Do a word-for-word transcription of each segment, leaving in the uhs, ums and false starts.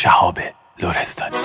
شهاب لرستانی.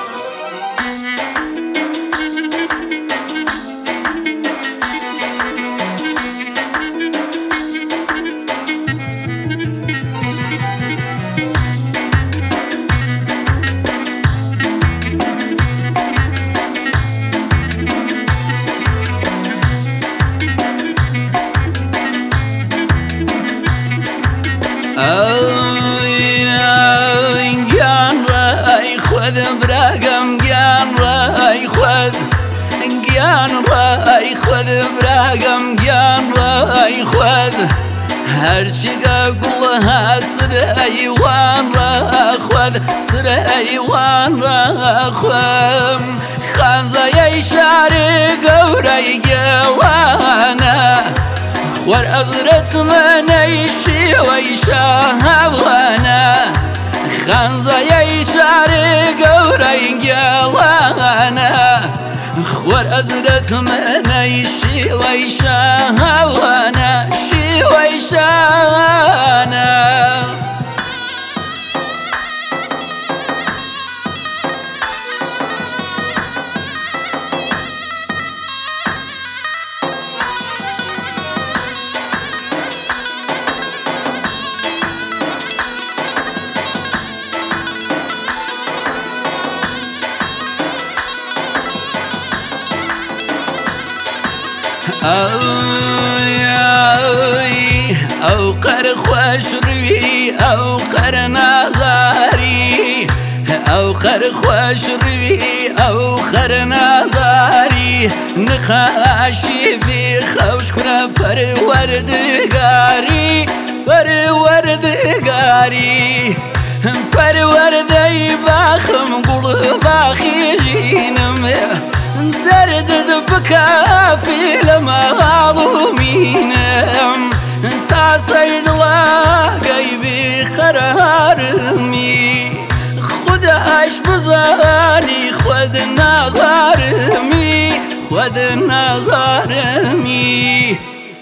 براقم گیان رای خود گیان رای خود براقم گیان رای خود هرچی گل ها سر ایوان را خود سر ایوان را خود خانزای شعر گوری گوانه خور ازرت من ایشی و ایشاوانه خانزای شعر گوری گوانه خور ازرت من ایشی و ایشاوانه شی و ایشانه اوی اوی او قر خوش روی او قر نظری او قر خوش روی او قر نظری نخاشی بی خوش کنه پروردگاری پروردگاری پروردگی باخم گل باخی جینم درد بكافي لما ظلومينم تا سيد الله قيبي قرارمي خداش بزاني خد نظرمي خد نظرمي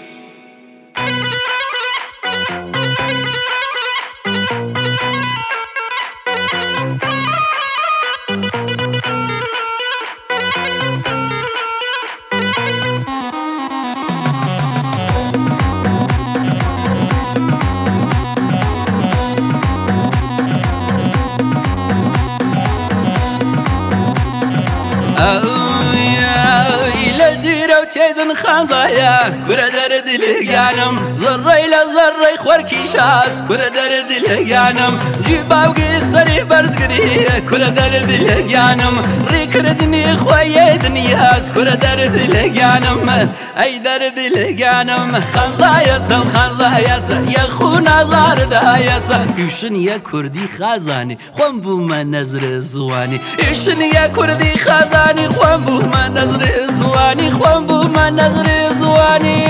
چیدن خانزایا کره در دل گانم زری لزری خورکی شاس کره در دل گانم جیباوگی سری برزگری کره در دل گانم ری کردنی خوی دنیاس کره در دل گانم ای در دل گانم خانزایا سم خانزایا سم یا خون نظر دایس یوشن یا کردی خزانی خوام بو من نظر زوانی یوشن یا کردی خزانی خوام بو من نظر زوانی خوام بو من نظر زوانی.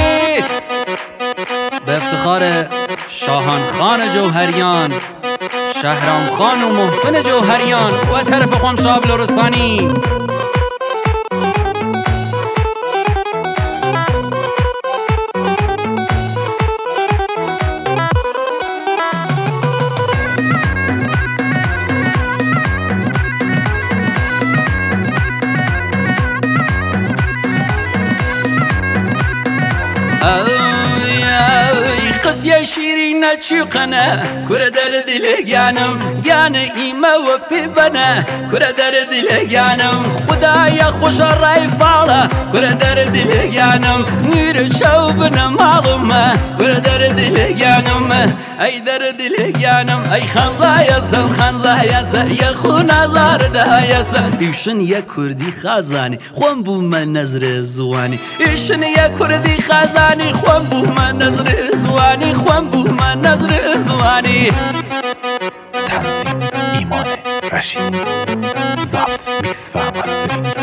به افتخار شاهان خان جوهریان شهرام خان و محسن جوهریان و طرف خوام شهاب لرستانی. قصية شيرين تشوقنا كرة در دل جانم جان إيما وبيبنا كرة در دل جانم خدايا خوش الرأي فالا كرة در دل جانم نور شوبنا معلومة كرة در دل جانم أي در دل جانم أي خنزايا سل خنزايا سل يا خونا زار دايا سل يوشن يا كردي خازاني خوان بو من نظر زواني يوشن يا كردي خازاني خوان بو من نظر زواني خوان بو من نظر زواني. تنظیم ایمان رشیدی، ضبط میکس و مسترینگ